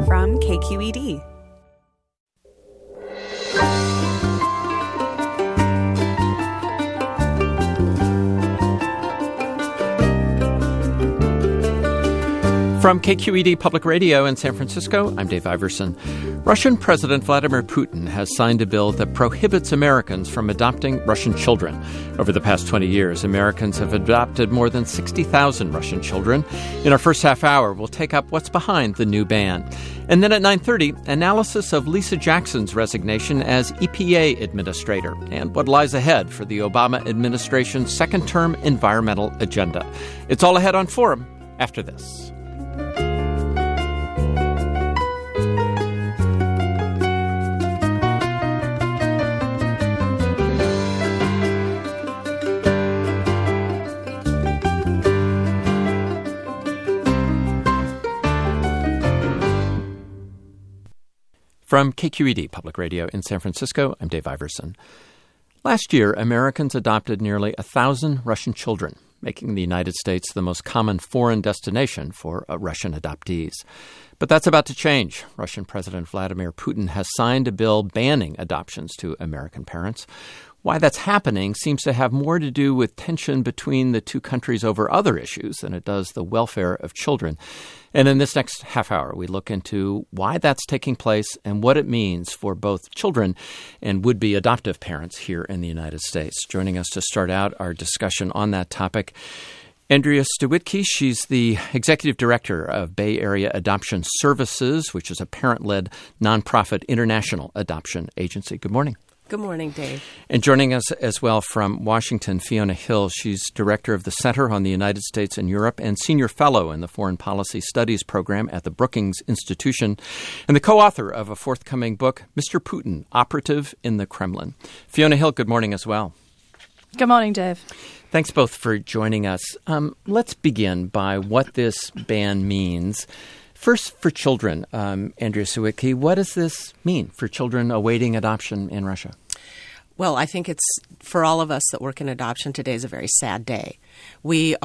from KQED. From KQED Public Radio in San Francisco, I'm Dave Iverson. Russian President Vladimir Putin has signed a bill that prohibits Americans from adopting Russian children. Over the past 20 years, Americans have adopted more than 60,000 Russian children. In our first half hour, we'll take up what's behind the new ban. And then at 9:30, analysis of Lisa Jackson's resignation as EPA administrator and what lies ahead for the Obama administration's second-term environmental agenda. It's all ahead on Forum after this. From KQED Public Radio in San Francisco, I'm Dave Iverson. Last year, Americans adopted nearly 1,000 Russian children, making the United States the most common foreign destination for Russian adoptees. But that's about to change. Russian President Vladimir Putin has signed a bill banning adoptions to American parents. Why that's happening seems to have more to do with tension between the two countries over other issues than it does the welfare of children. And in this next half hour, we look into why that's taking place and what it means for both children and would-be adoptive parents here in the United States. Joining us to start out our discussion on that topic, Andrea Stawitke. She's the executive director of Bay Area Adoption Services, which is a parent-led nonprofit international adoption agency. Good morning. Good morning, Dave. And joining us as well from Washington, Fiona Hill. She's director of the Center on the United States and Europe and senior fellow in the Foreign Policy Studies program at the Brookings Institution and the co-author of a forthcoming book, Mr. Putin, Operative in the Kremlin. Fiona Hill, good morning as well. Good morning, Dave. Thanks both for joining us. Let's begin by what this ban means. First, for children, Andrea Stawitke, what does this mean for children awaiting adoption in Russia? Well, I think it's, for all of us that work in adoption, today is a very sad day. We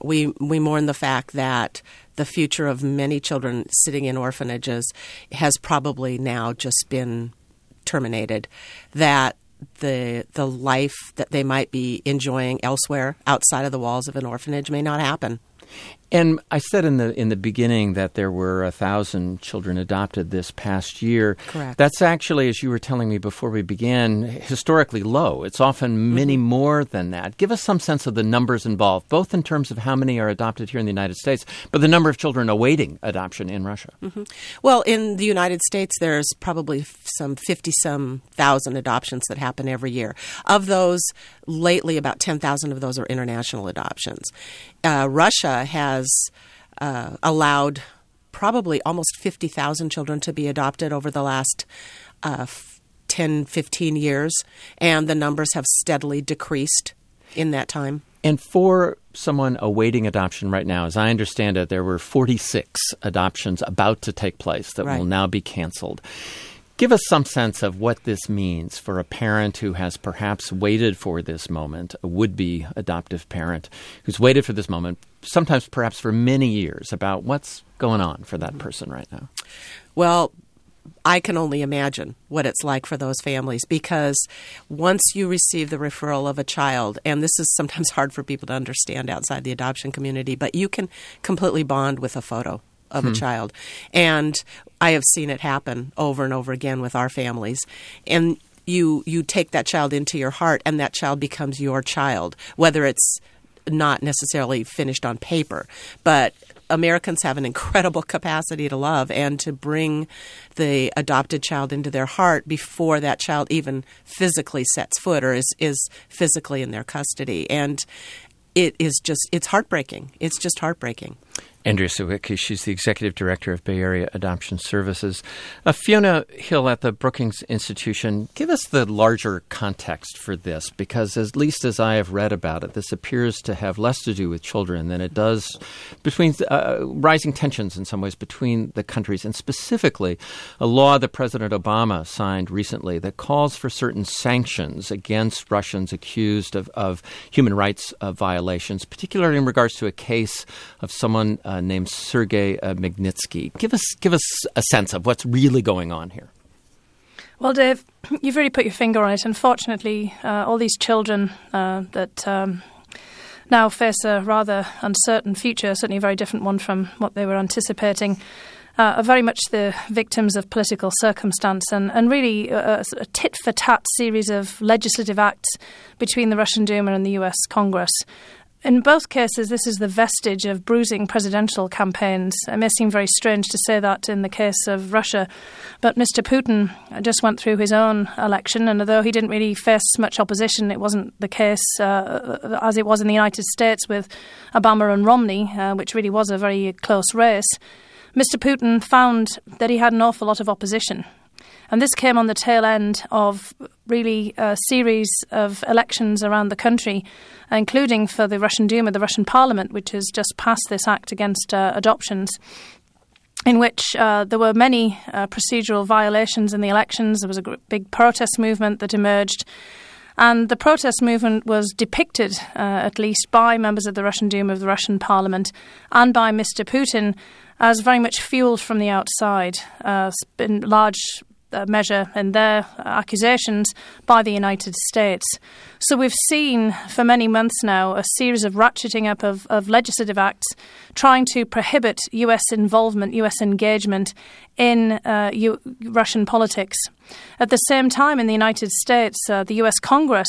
mourn the fact that the future of many children sitting in orphanages has probably now just been terminated, that the life that they might be enjoying elsewhere outside of the walls of an orphanage may not happen. And I said in the beginning that there were 1,000 children adopted this past year. Correct. That's actually, as you were telling me before we began, historically low. It's often many more than that. Give us some sense of the numbers involved, both in terms of how many are adopted here in the United States, but the number of children awaiting adoption in Russia. Mm-hmm. Well, in the United States, there's probably some 50-some thousand adoptions that happen every year. Of those, lately, about 10,000 of those are international adoptions. Russia has allowed probably almost 50,000 children to be adopted over the last 10, 15 years, and the numbers have steadily decreased in that time. And for someone awaiting adoption right now, as I understand it, there were 46 adoptions about to take place that will now be canceled. Give us some sense of what this means for a parent who has perhaps waited for this moment, a would-be adoptive parent who's waited for this moment, sometimes perhaps for many years, about what's going on for that person right now. Well, I can only imagine what it's like for those families, because once you receive the referral of a child, and this is sometimes hard for people to understand outside the adoption community, but you can completely bond with a photo of a child. And I have seen it happen over and over again with our families. And you take that child into your heart, and that child becomes your child, whether it's not necessarily finished on paper. But Americans have an incredible capacity to love and to bring the adopted child into their heart before that child even physically sets foot or is physically in their custody. And it's heartbreaking. It's just heartbreaking. Andrea Stawitke, she's the executive director of Bay Area Adoption Services. Fiona Hill at the Brookings Institution, give us the larger context for this, because at least as I have read about it, this appears to have less to do with children than it does between rising tensions in some ways between the countries, and specifically a law that President Obama signed recently that calls for certain sanctions against Russians accused of human rights violations, particularly in regards to a case of someone named Sergei Magnitsky. Give us a sense of what's really going on here. Well, Dave, you've really put your finger on it. Unfortunately, all these children that now face a rather uncertain future, certainly a very different one from what they were anticipating, are very much the victims of political circumstance and really a tit-for-tat series of legislative acts between the Russian Duma and the US Congress. In both cases, this is the vestige of bruising presidential campaigns. It may seem very strange to say that in the case of Russia, but Mr. Putin just went through his own election, and although he didn't really face much opposition, it wasn't the case as it was in the United States with Obama and Romney, which really was a very close race. Mr. Putin found that he had an awful lot of opposition. And this came on the tail end of really a series of elections around the country, including for the Russian Duma, the Russian Parliament, which has just passed this act against adoptions, in which there were many procedural violations in the elections. There was a big protest movement that emerged. And the protest movement was depicted, at least by members of the Russian Duma, of the Russian Parliament, and by Mr. Putin, as very much fueled from the outside, in large measure in their accusations by the United States. So we've seen for many months now a series of ratcheting up of legislative acts trying to prohibit US involvement, US engagement in Russian politics. At the same time, in the United States, the US Congress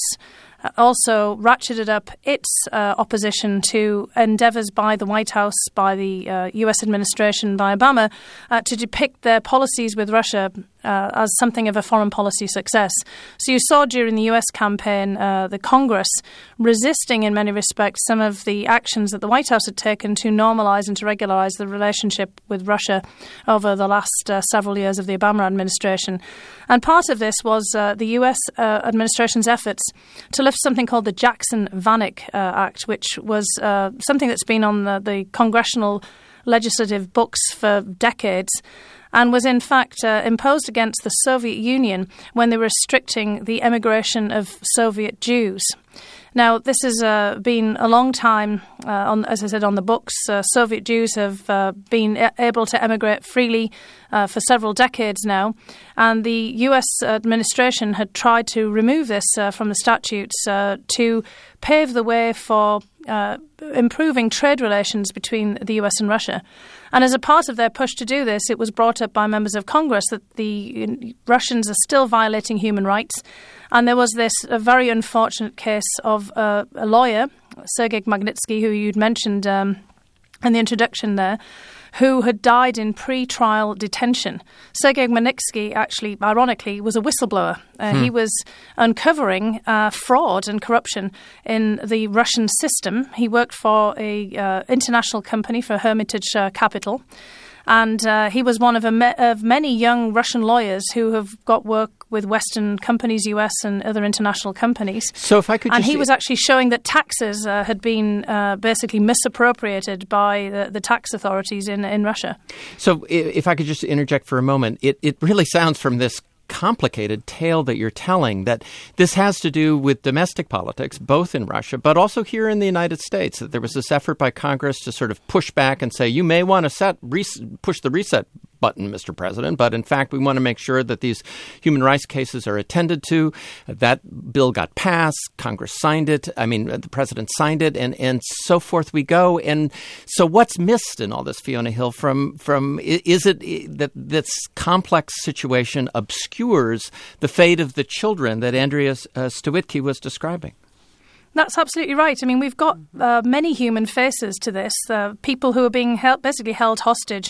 also ratcheted up its opposition to endeavours by the White House, by the US administration, by Obama, to depict their policies with Russia as something of a foreign policy success. So you saw during the US campaign the Congress resisting in many respects some of the actions that the White House had taken to normalise and to regularise the relationship with Russia over the last several years of the Obama administration. And part of this was the US administration's efforts to lift something called the Jackson-Vanik Act, which was something that's been on the congressional legislative books for decades, and was in fact imposed against the Soviet Union when they were restricting the emigration of Soviet Jews. Now, this has been a long time, as I said, on the books. Soviet Jews have been able to emigrate freely for several decades now, and the US administration had tried to remove this from the statutes to pave the way for improving trade relations between the US and Russia. And as a part of their push to do this, it was brought up by members of Congress that the Russians are still violating human rights. And there was this very unfortunate case of a lawyer, Sergei Magnitsky, who you'd mentioned in the introduction there, who had died in pre-trial detention. Sergei Magnitsky actually, ironically, was a whistleblower. He was uncovering fraud and corruption in the Russian system. He worked for a international company for Hermitage Capital. And he was one of many young Russian lawyers who have got work with Western companies, US and other international companies. So if I could, he was actually showing that taxes had been basically misappropriated by the tax authorities in Russia. So if I could just interject for a moment, it really sounds from this complicated tale that you're telling that this has to do with domestic politics, both in Russia, but also here in the United States, that there was this effort by Congress to sort of push back and say, you may want to push the reset button, Mr. President, but in fact, we want to make sure that these human rights cases are attended to. That bill got passed. Congress signed it. The president signed it, and so forth we go. And so what's missed in all this, Fiona Hill, from is it that this complex situation obscures the fate of the children that Andrea Stawicki was describing? That's absolutely right. We've got many human faces to this, people who are being basically held hostage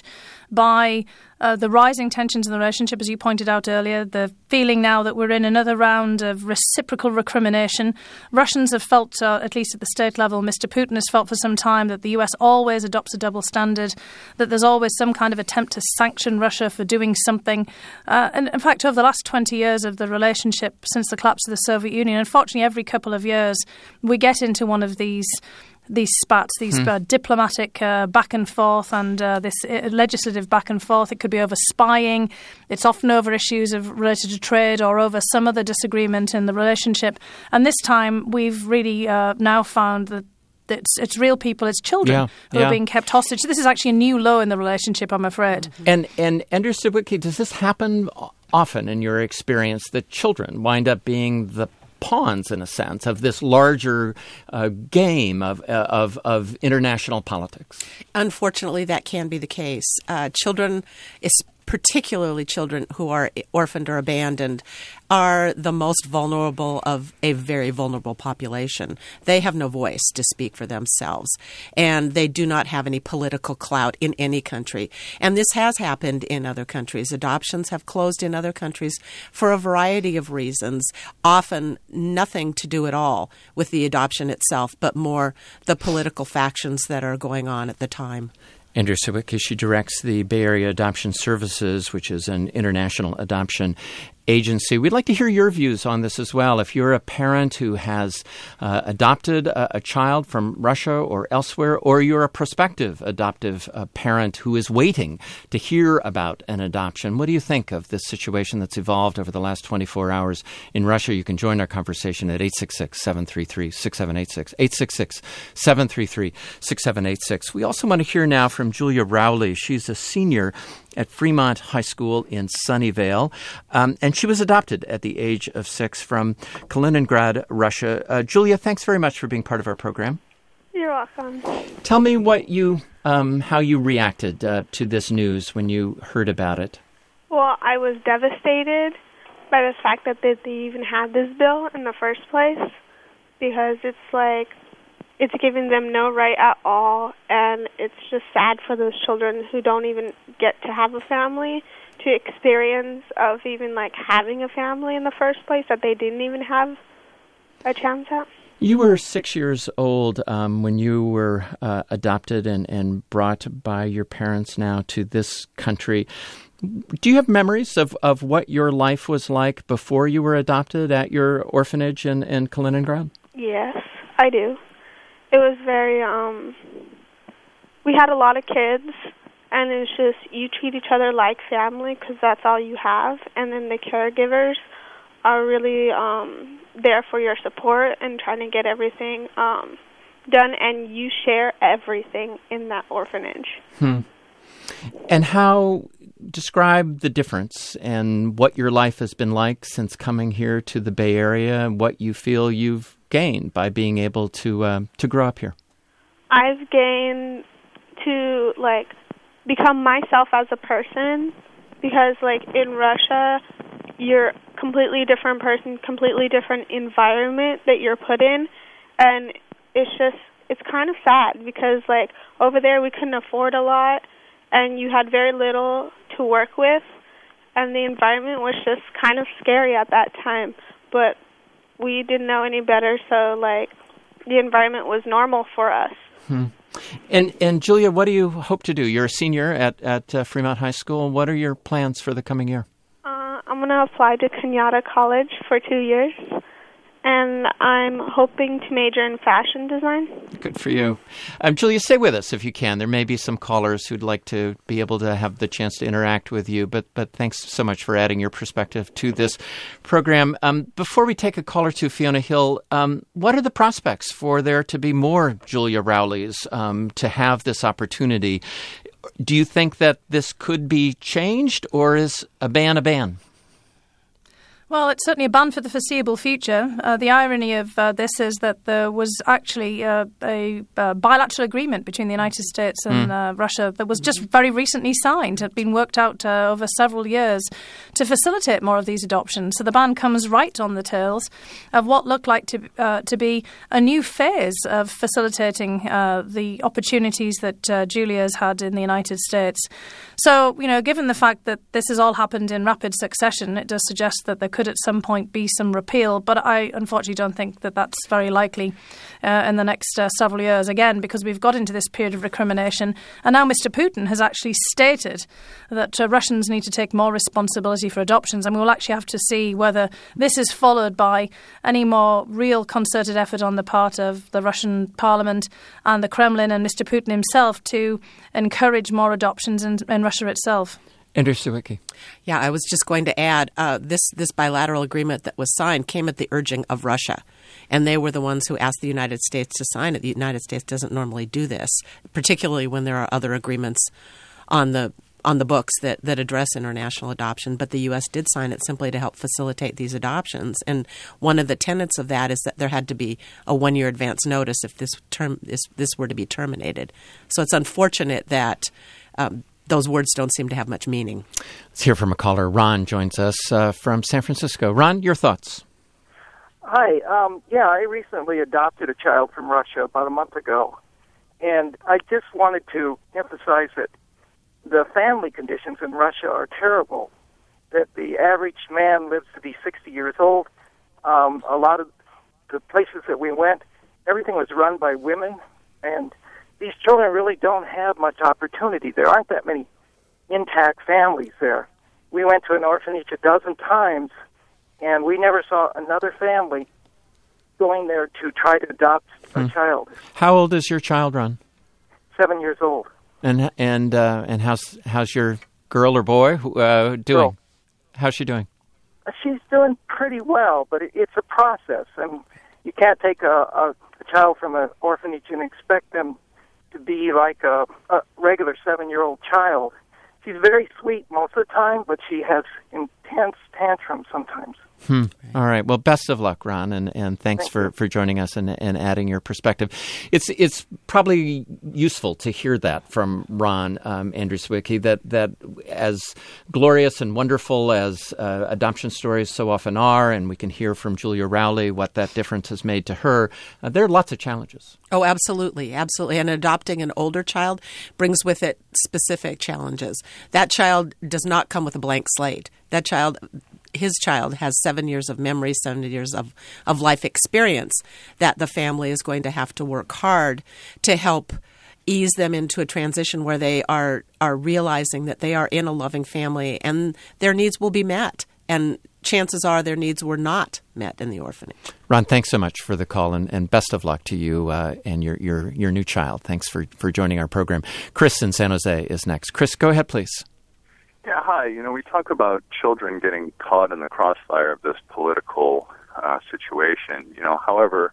by the rising tensions in the relationship, as you pointed out earlier, the feeling now that we're in another round of reciprocal recrimination. Russians have felt, at least at the state level, Mr. Putin has felt for some time that the US always adopts a double standard, that there's always some kind of attempt to sanction Russia for doing something. And in fact, over the last 20 years of the relationship since the collapse of the Soviet Union, unfortunately, every couple of years, we get into one of these spats, these diplomatic back and forth and this legislative back and forth. It could be over spying. It's often over issues related to trade or over some other disagreement in the relationship. And this time we've really now found that it's real people, it's children who are being kept hostage. This is actually a new low in the relationship, I'm afraid. And Andrew Sawicki, does this happen often in your experience that children wind up being the pawns, in a sense, of this larger game of international politics? Unfortunately, that can be the case. Children, particularly children who are orphaned or abandoned, are the most vulnerable of a very vulnerable population. They have no voice to speak for themselves, and they do not have any political clout in any country. And this has happened in other countries. Adoptions have closed in other countries for a variety of reasons, often nothing to do at all with the adoption itself, but more the political factions that are going on at the time. Andrea Sawicki, she directs the Bay Area Adoption Services, which is an international adoption agency. We'd like to hear your views on this as well. If you're a parent who has adopted a child from Russia or elsewhere, or you're a prospective adoptive parent who is waiting to hear about an adoption, what do you think of this situation that's evolved over the last 24 hours in Russia? You can join our conversation at 866-733-6786, 866-733-6786. We also want to hear now from Julia Rowley. She's a senior at Fremont High School in Sunnyvale, and she was adopted at the age of 6 from Kaliningrad, Russia. Julia, thanks very much for being part of our program. You're welcome. Tell me what how you reacted to this news when you heard about it. Well, I was devastated by the fact that they even had this bill in the first place, because it's giving them no right at all, and it's just sad for those children who don't even get to have a family to experience of even having a family in the first place that they didn't even have a chance at. You were 6 years old when you were adopted and brought by your parents now to this country. Do you have memories of what your life was like before you were adopted at your orphanage in Kaliningrad? Yes, I do. It was very, we had a lot of kids, and it was just, you treat each other like family because that's all you have, and then the caregivers are really there for your support and trying to get everything done, and you share everything in that orphanage. And describe the difference and what your life has been like since coming here to the Bay Area, and what you feel you've gained by being able to grow up here. I've gained to become myself as a person, because in Russia you're a completely different person, completely different environment that you're put in, and it's kind of sad because over there we couldn't afford a lot, and you had very little to work with, and the environment was just kind of scary at that time, but we didn't know any better, so the environment was normal for us. And Julia, what do you hope to do? You're a senior at Fremont High School. What are your plans for the coming year? I'm going to apply to Kenyatta College for 2 years, and I'm hoping to major in fashion design. Good for you. Julia, stay with us if you can. There may be some callers who'd like to be able to have the chance to interact with you, but thanks so much for adding your perspective to this program. Before we take a call or two, Fiona Hill, what are the prospects for there to be more Julia Rowleys to have this opportunity? Do you think that this could be changed, or is a ban a ban? Well, it's certainly a ban for the foreseeable future. The irony of this is that there was actually a bilateral agreement between the United States and Russia that was just very recently signed. It had been worked out over several years to facilitate more of these adoptions. So the ban comes right on the tails of what looked like to be a new phase of facilitating the opportunities that Julia's had in the United States. So, given the fact that this has all happened in rapid succession, it does suggest that there could at some point be some repeal, but I unfortunately don't think that that's very likely in the next several years, again, because we've got into this period of recrimination, and now Mr. Putin has actually stated that Russians need to take more responsibility for adoptions, and we will actually have to see whether this is followed by any more real concerted effort on the part of the Russian Parliament and the Kremlin and Mr. Putin himself to encourage more adoptions in Russia itself. Andrea Sawicki. Yeah, I was just going to add, this bilateral agreement that was signed came at the urging of Russia. And they were the ones who asked the United States to sign it. The United States doesn't normally do this, particularly when there are other agreements on the books that address international adoption. But the U.S. did sign it simply to help facilitate these adoptions. And one of the tenets of that is that there had to be a 1-year advance notice if this were to be terminated. So it's unfortunate that those words don't seem to have much meaning. Let's hear from a caller. Ron joins us from San Francisco. Ron, your thoughts? Hi. I recently adopted a child from Russia about a month ago, and I just wanted to emphasize that the family conditions in Russia are terrible, that the average man lives to be 60 years old. A lot of the places that we went, everything was run by women, and these children really don't have much opportunity. There aren't that many intact families there. We went to an orphanage a dozen times, and we never saw another family going there to try to adopt a child. How old is your child, Ron? 7 years old. And how's your girl or boy doing? Girl. How's she doing? She's doing pretty well, but it's a process, and you can't take a child from an orphanage and expect them to be like a regular 7-year-old child. She's very sweet most of the time, but she has intense tantrums sometimes. All right. Well, best of luck, Ron, and thanks for joining us and adding your perspective. It's probably useful to hear that from Ron, Andrea Sawicki, that as glorious and wonderful as adoption stories so often are, and we can hear from Julia Rowley what that difference has made to her, there are lots of challenges. Oh, absolutely, absolutely. And adopting an older child brings with it specific challenges. That child does not come with a blank slate. His child has 7 years of memory, 7 years of life experience that the family is going to have to work hard to help ease them into a transition where they are realizing that they are in a loving family and their needs will be met. And chances are their needs were not met in the orphanage. Ron, thanks so much for the call, and best of luck to you and your new child. Thanks for joining our program. Chris in San Jose is next. Chris, go ahead, please. Yeah, hi. We talk about children getting caught in the crossfire of this political situation. However,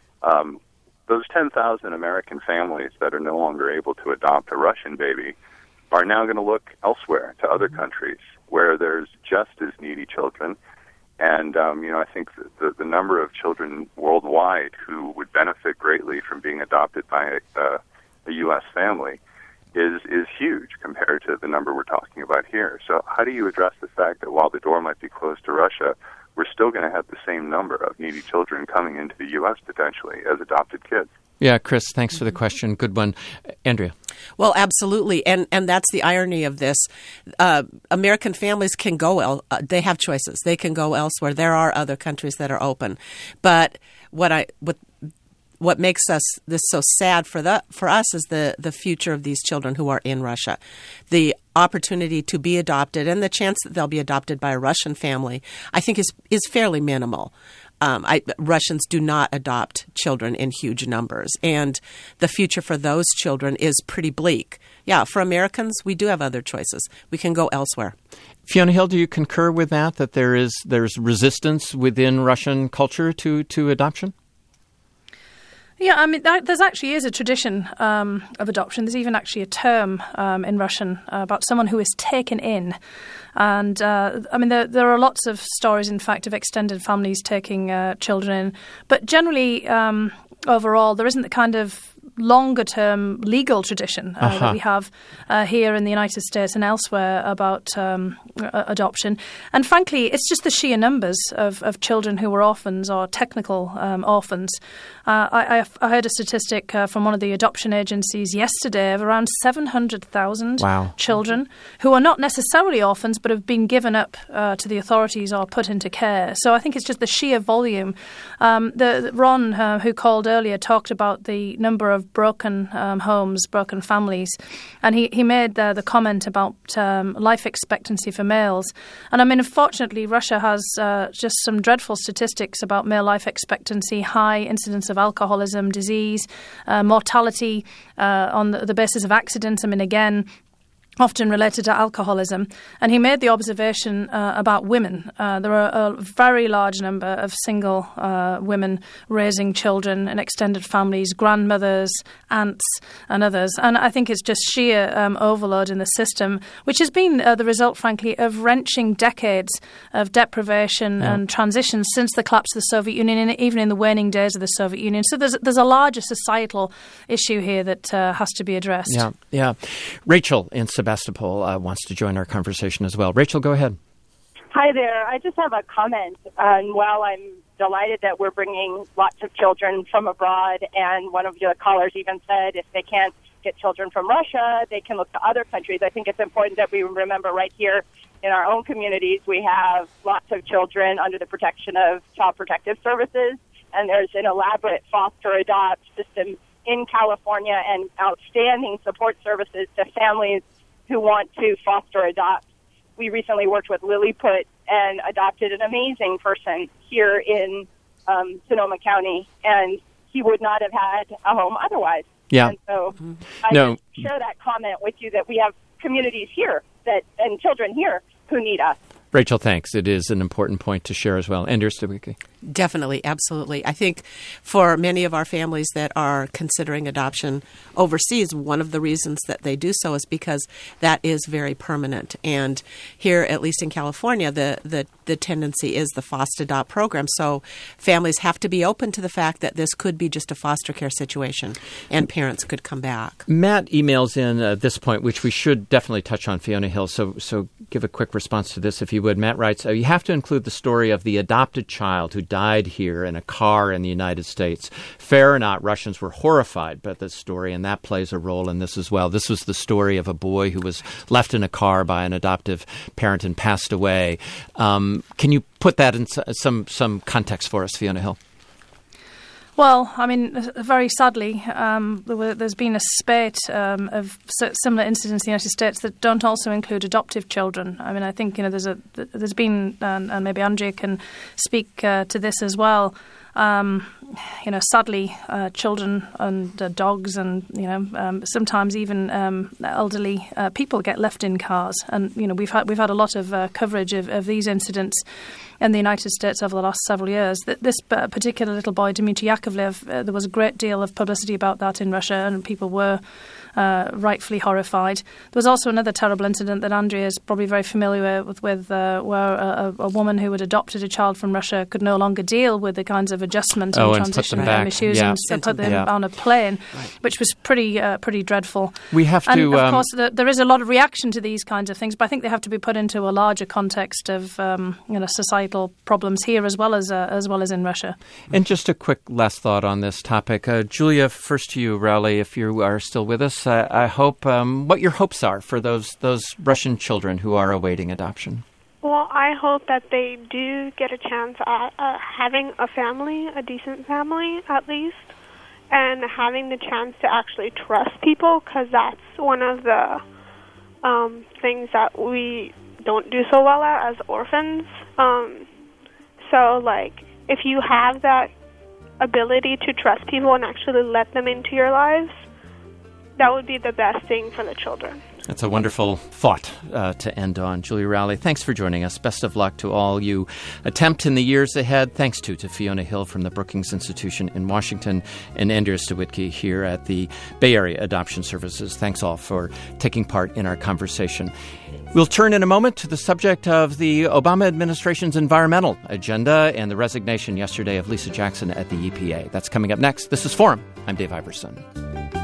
those 10,000 American families that are no longer able to adopt a Russian baby are now going to look elsewhere to other countries where there's just as needy children. And, I think the number of children worldwide who would benefit greatly from being adopted by a U.S. family is huge compared to the number we're talking about here. So how do you address the fact that while the door might be closed to Russia, we're still going to have the same number of needy children coming into the U.S. potentially as adopted kids? Yeah, Chris, thanks for the question. Good one. Andrea. Well, absolutely. And that's the irony of this. American families can go, they have choices. They can go elsewhere. There are other countries that are open. But what makes this so sad for us is the future of these children who are in Russia. The opportunity to be adopted and the chance that they'll be adopted by a Russian family, I think, is fairly minimal. Russians do not adopt children in huge numbers, and the future for those children is pretty bleak. Yeah, for Americans, we do have other choices. We can go elsewhere. Fiona Hill, do you concur with that there's resistance within Russian culture to adoption? Yeah, I mean, there's actually is a tradition of adoption. There's even actually a term in Russian about someone who is taken in. And, there are lots of stories, in fact, of extended families taking children in. But generally, overall, there isn't the kind of longer-term legal tradition that we have here in the United States and elsewhere about adoption. And frankly, it's just the sheer numbers of children who were orphans or technical orphans. I heard a statistic from one of the adoption agencies yesterday of around 700,000 children who are not necessarily orphans but have been given up to the authorities or put into care. So I think it's just the sheer volume. Ron, who called earlier, talked about the number of broken homes, broken families, and he made the comment about life expectancy for males. And I mean, unfortunately, Russia has just some dreadful statistics about male life expectancy, high incidence of alcoholism, disease, mortality on the basis of accidents. I mean, again, often related to alcoholism, and he made the observation about women. There are a very large number of single women raising children in extended families, grandmothers, aunts, and others. And I think it's just sheer overload in the system, which has been the result, frankly, of wrenching decades of deprivation and transition since the collapse of the Soviet Union, and even in the waning days of the Soviet Union. So there's a larger societal issue here that has to be addressed. Yeah. Rachel in Sebastopol wants to join our conversation as well. Rachel, go ahead. Hi there. I just have a comment. While I'm delighted that we're bringing lots of children from abroad, and one of the callers even said if they can't get children from Russia, they can look to other countries. I think it's important that we remember right here in our own communities, we have lots of children under the protection of Child Protective Services, and there's an elaborate foster-adopt system in California and outstanding support services to families who want to foster adopt. We recently worked with Lilliput and adopted an amazing person here in Sonoma County, and he would not have had a home otherwise. Yeah. And so I just share that comment with you that we have communities here and children here who need us. Rachel, thanks. It is an important point to share as well. Anders Stawicki. Definitely, absolutely. I think for many of our families that are considering adoption overseas, one of the reasons that they do so is because that is very permanent. And here, at least in California, the tendency is the FOST-Adopt program. So families have to be open to the fact that this could be just a foster care situation and parents could come back. Matt emails in at this point, which we should definitely touch on, Fiona Hill. So give a quick response to this if you would. Matt writes, you have to include the story of the adopted child who died here in a car in the United States. Fair or not, Russians were horrified by this story, and that plays a role in this as well. This was the story of a boy who was left in a car by an adoptive parent and passed away. Can you put that in some context for us, Fiona Hill? Well, I mean, very sadly, there's been a spate of similar incidents in the United States that don't also include adoptive children. I mean, I think there's been, and maybe Andrea can speak to this as well. Sadly, children and dogs and sometimes even elderly people get left in cars, and we've had a lot of coverage of these incidents in the United States over the last several years. This particular little boy, Dmitry Yakovlev, there was a great deal of publicity about that in Russia, and people were rightfully horrified. There was also another terrible incident that Andrea is probably very familiar with where a woman who had adopted a child from Russia could no longer deal with the kinds of adjustment and transition issues and put them on a plane, which was pretty dreadful. We have to, and of course, there is a lot of reaction to these kinds of things, but I think they have to be put into a larger context of societal problems here as well as in Russia. And just a quick last thought on this topic, Julia. First to you, Rowley, if you are still with us. I hope what your hopes are for those Russian children who are awaiting adoption. Well, I hope that they do get a chance at having a family, a decent family at least, and having the chance to actually trust people, because that's one of the things that we don't do so well at as orphans. So, if you have that ability to trust people and actually let them into your lives, that would be the best thing for the children. That's a wonderful thought to end on. Julia Rowley, thanks for joining us. Best of luck to all you attempt in the years ahead. Thanks to Fiona Hill from the Brookings Institution in Washington and Anders Stawicki here at the Bay Area Adoption Services. Thanks all for taking part in our conversation. We'll turn in a moment to the subject of the Obama administration's environmental agenda and the resignation yesterday of Lisa Jackson at the EPA. That's coming up next. This is Forum. I'm Dave Iverson.